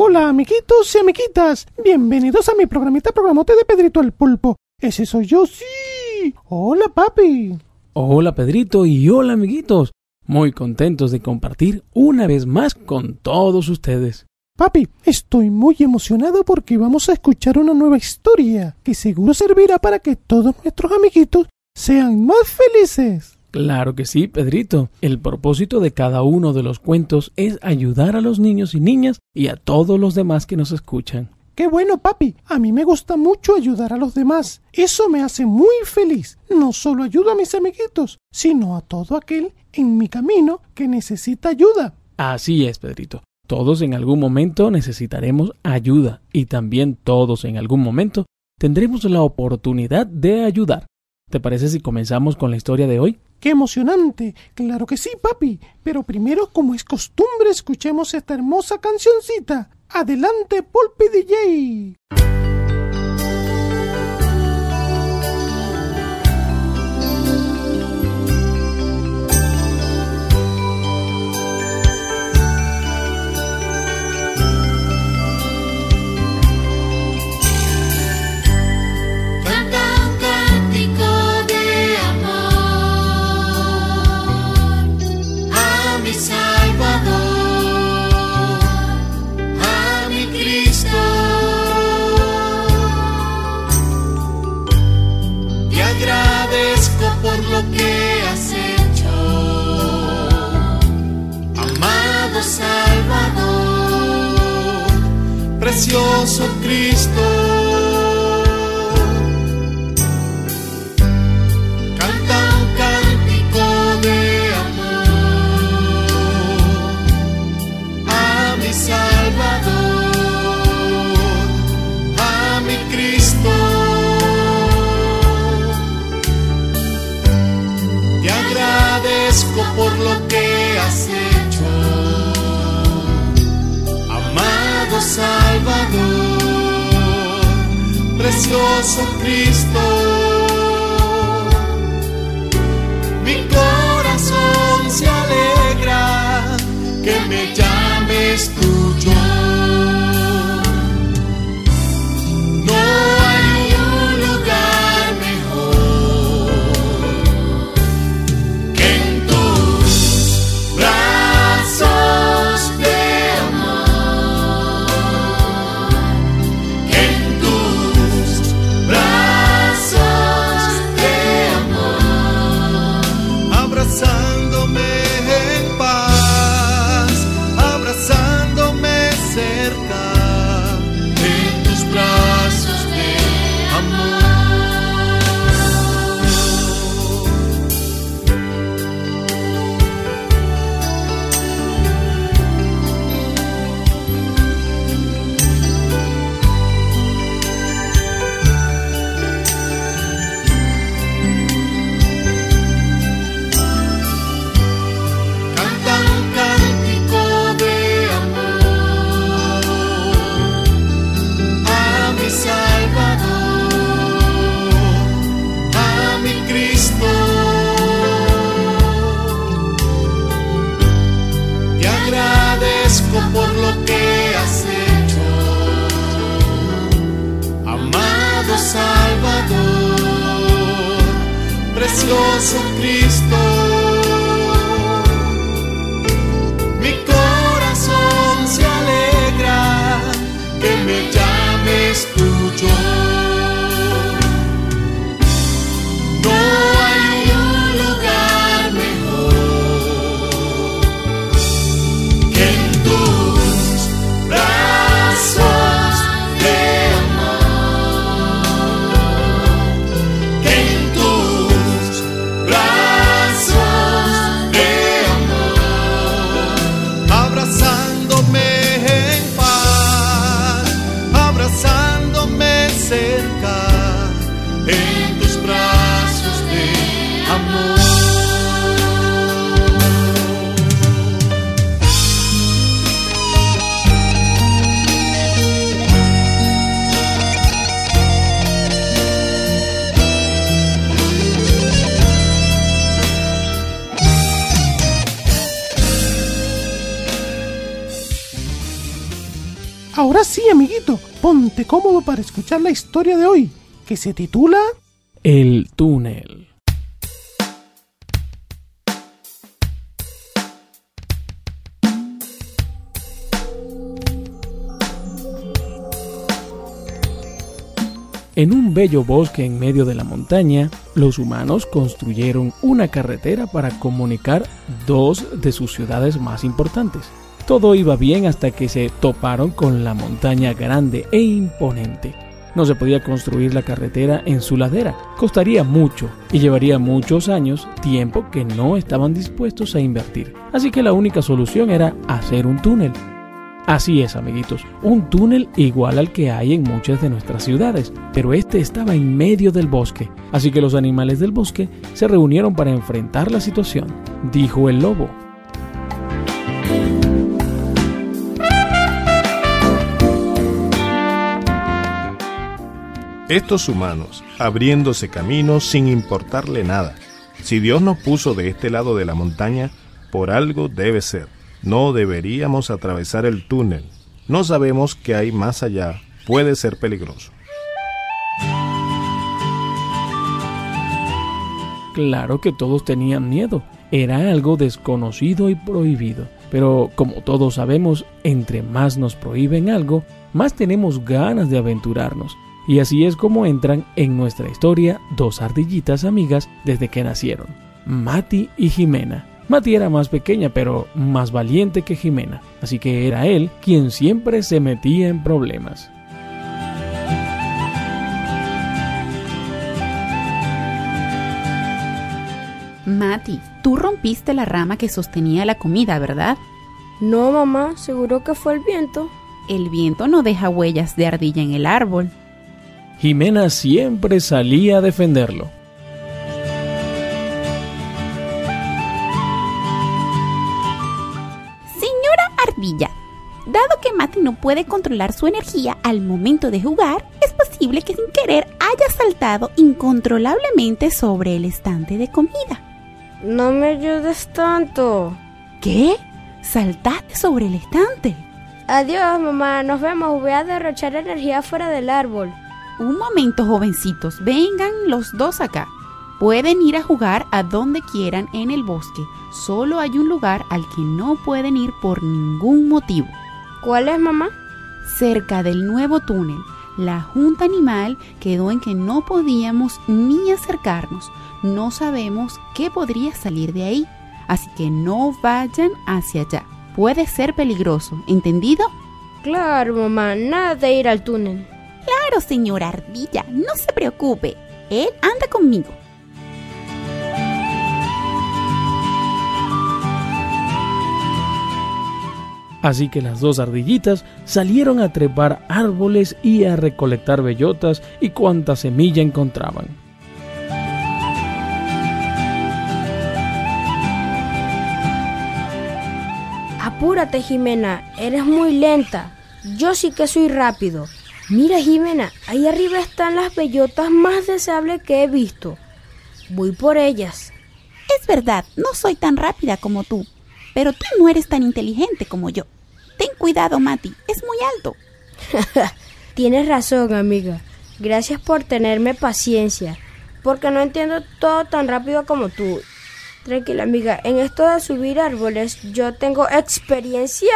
Hola, amiguitos y amiguitas. Bienvenidos a mi programote de Pedrito el Pulpo. Ese soy yo, sí. Hola, papi. Hola, Pedrito, y hola, amiguitos. Muy contentos de compartir una vez más con todos ustedes. Papi, estoy muy emocionado porque vamos a escuchar una nueva historia que seguro servirá para que todos nuestros amiguitos sean más felices. Claro que sí, Pedrito. El propósito de cada uno de los cuentos es ayudar a los niños y niñas y a todos los demás que nos escuchan. ¡Qué bueno, papi! A mí me gusta mucho ayudar a los demás. Eso me hace muy feliz. No solo ayudo a mis amiguitos, sino a todo aquel en mi camino que necesita ayuda. Así es, Pedrito. Todos en algún momento necesitaremos ayuda y también todos en algún momento tendremos la oportunidad de ayudar. ¿Te parece si comenzamos con la historia de hoy? ¡Qué emocionante! Claro que sí, papi. Pero primero, como es costumbre, escuchemos esta hermosa cancioncita. ¡Adelante, Pulpi DJ! Que has hecho, amado Salvador, precioso Cristo. Canta un cántico de amor a mi Salvador, a mi Cristo. Agradezco por lo que has hecho, amado Salvador, precioso Cristo. Mi corazón se alegra que me llames tuyo. No hay un lugar mejor que en tus brazos de amor, que en tus brazos de amor, abrazándome en paz, abrazándome cerca, en tus brazos de amor. Canta un cántico de amor a mi Salvador, a mi Cristo. Te agradezco por lo que has hecho, amado Salvador, precioso Cristo. Mi corazón se alegra que me llames tuyo. No hay un lugar mejor que en tus brazos de amor, que en tus brazos Ahora sí, amiguito, ponte cómodo para escuchar la historia de hoy, que se titula El túnel. En un bello bosque en medio de la montaña, los humanos construyeron una carretera para comunicar dos de sus ciudades más importantes. Todo iba bien hasta que se toparon con la montaña grande e imponente. No se podía construir la carretera en su ladera, costaría mucho y llevaría muchos años, tiempo que no estaban dispuestos a invertir. Así que la única solución era hacer un túnel. Así es, amiguitos, un túnel igual al que hay en muchas de nuestras ciudades, pero este estaba en medio del bosque, así que los animales del bosque se reunieron para enfrentar la situación. Dijo el lobo: estos humanos, abriéndose camino sin importarle nada. Si Dios nos puso de este lado de la montaña, por algo debe ser. No deberíamos atravesar el túnel. No sabemos qué hay más allá. Puede ser peligroso. Claro que todos tenían miedo. Era algo desconocido y prohibido. Pero como todos sabemos, entre más nos prohíben algo, más tenemos ganas de aventurarnos. Y así es como entran en nuestra historia dos ardillitas amigas desde que nacieron, Mati y Jimena. Mati era más pequeña, pero más valiente que Jimena, así que era él quien siempre se metía en problemas. Mati, tú rompiste la rama que sostenía la comida, ¿verdad? No, mamá, seguro que fue el viento. El viento no deja huellas de ardilla en el árbol. Jimena siempre salía a defenderlo. Ardilla, dado que Mati no puede controlar su energía al momento de jugar, es posible que sin querer haya saltado incontrolablemente sobre el estante de comida. No me ayudes tanto. ¿Qué? ¿Saltaste sobre el estante? Adiós, mamá, nos vemos. Voy a derrochar energía fuera del árbol. Un momento, jovencitos, vengan los dos acá. Pueden ir a jugar a donde quieran en el bosque. Solo hay un lugar al que no pueden ir por ningún motivo. ¿Cuál es, mamá? Cerca del nuevo túnel. La junta animal quedó en que no podíamos ni acercarnos. No sabemos qué podría salir de ahí. Así que no vayan hacia allá. Puede ser peligroso, ¿entendido? Claro, mamá, nada de ir al túnel. Claro, señora Ardilla, no se preocupe. Él anda conmigo. Así que las dos ardillitas salieron a trepar árboles y a recolectar bellotas y cuanta semilla encontraban. Apúrate, Jimena, eres muy lenta. Yo sí que soy rápido. Mira, Jimena, ahí arriba están las bellotas más deseables que he visto. Voy por ellas. Es verdad, no soy tan rápida como tú. Pero tú no eres tan inteligente como yo. Ten cuidado, Mati, es muy alto. Tienes razón, amiga. Gracias por tenerme paciencia, porque no entiendo todo tan rápido como tú. Tranquila, amiga, en esto de subir árboles yo tengo experiencia.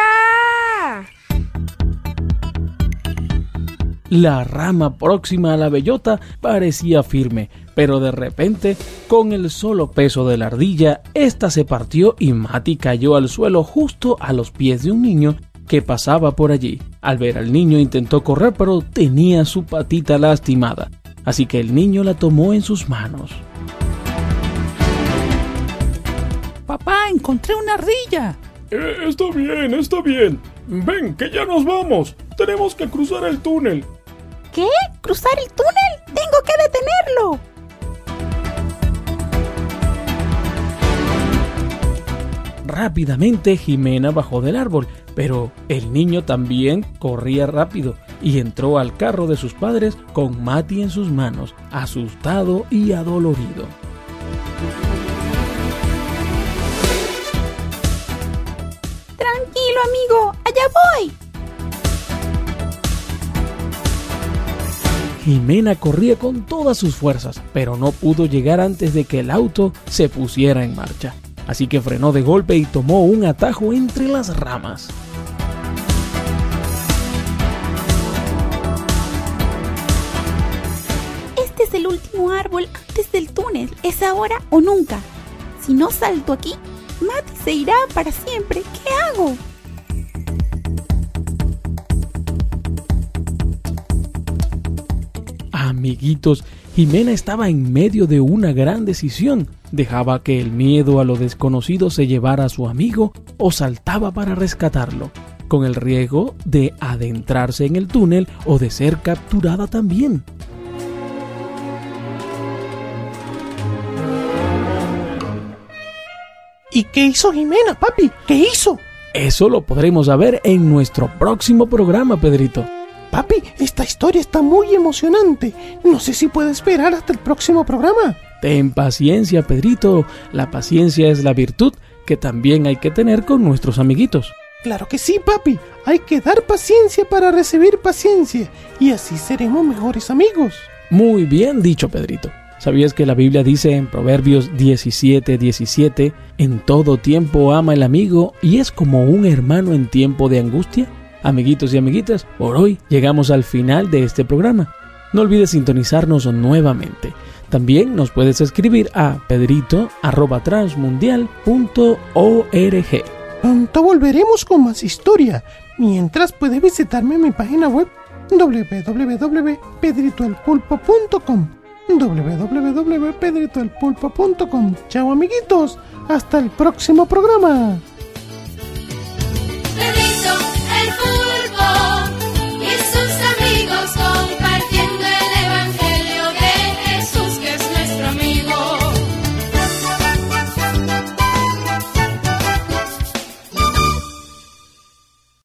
La rama próxima a la bellota parecía firme, pero de repente, con el solo peso de la ardilla, esta se partió y Mati cayó al suelo justo a los pies de un niño que pasaba por allí. Al ver al niño intentó correr, pero tenía su patita lastimada, así que el niño la tomó en sus manos. Papá, encontré una ardilla. Está bien. Ven, que ya nos vamos. Tenemos que cruzar el túnel. ¿Qué? ¿Cruzar el túnel? ¡Tengo que detenerlo! Rápidamente Jimena bajó del árbol, pero el niño también corría rápido y entró al carro de sus padres con Mati en sus manos, asustado y adolorido. Tranquilo, amigo, allá voy. Jimena corría con todas sus fuerzas, pero no pudo llegar antes de que el auto se pusiera en marcha. Así que frenó de golpe y tomó un atajo entre las ramas. Este es el último árbol antes del túnel. ¿Es ahora o nunca? Si no salto aquí, Mati se irá para siempre. ¿Qué hago? Amiguitos, Jimena estaba en medio de una gran decisión. ¿Dejaba que el miedo a lo desconocido se llevara a su amigo o saltaba para rescatarlo, con el riesgo de adentrarse en el túnel o de ser capturada también? ¿Y qué hizo Jimena, papi? ¿Qué hizo? Eso lo podremos saber en nuestro próximo programa, Pedrito. Papi, esta historia está muy emocionante. No sé si puedo esperar hasta el próximo programa. Ten paciencia, Pedrito. La paciencia es la virtud que también hay que tener con nuestros amiguitos. Claro que sí, papi. Hay que dar paciencia para recibir paciencia. Y así seremos mejores amigos. Muy bien dicho, Pedrito. ¿Sabías que la Biblia dice en Proverbios 17:17, en todo tiempo ama el amigo y es como un hermano en tiempo de angustia? Amiguitos y amiguitas, por hoy llegamos al final de este programa. No olvides sintonizarnos nuevamente. También nos puedes escribir a pedrito@transmundial.org. Pronto volveremos con más historia. Mientras puedes visitarme en mi página web www.pedritoelpulpo.com www.pedritoelpulpo.com. Chao amiguitos, hasta el próximo programa.